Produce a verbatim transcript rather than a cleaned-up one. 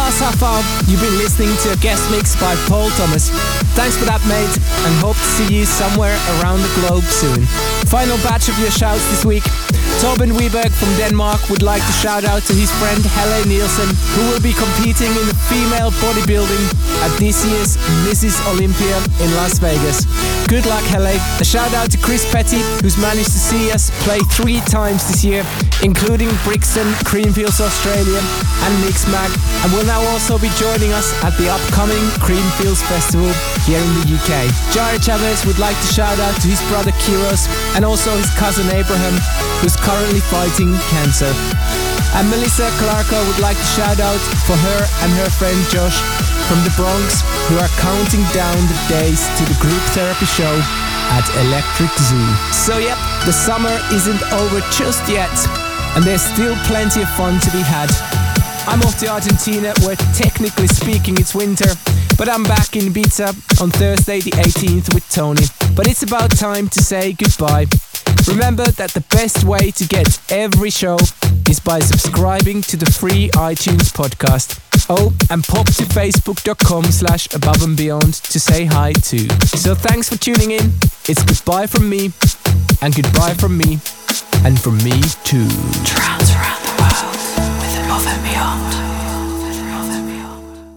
last half hour, you've been listening to a guest mix by Paul Thomas. Thanks for that, mate, and hope to see you somewhere around the globe soon. Final batch of your shouts this week. Torben Wiberg from Denmark would like to shout out to his friend Helle Nielsen, who will be competing in the female bodybuilding at this year's Missus Olympia in Las Vegas. Good luck, Helle. A shout out to Chris Petty, who's managed to see us play three times this year, including Brixton, Creamfields Australia and Mixmag, and will now also be joining us at the upcoming Creamfields Festival here in the U K. Jared Chavez would like to shout out to his brother Kiros and also his cousin Abraham, who's currently fighting cancer. And Melissa Clarko would like to shout out for her and her friend Josh from the Bronx, who are counting down the days to the group therapy show at Electric Zoo. So yep, the summer isn't over just yet, and there's still plenty of fun to be had. I'm off to Argentina, where technically speaking it's winter, but I'm back in Ibiza on Thursday the eighteenth with Tony. But it's about time to say goodbye. Remember that the best way to get every show is by subscribing to the free iTunes podcast. Oh, and pop to facebook.com slash above and beyond to say hi too. So thanks for tuning in. It's goodbye from me, and goodbye from me, and from me too. Trance around the world with Above and Beyond.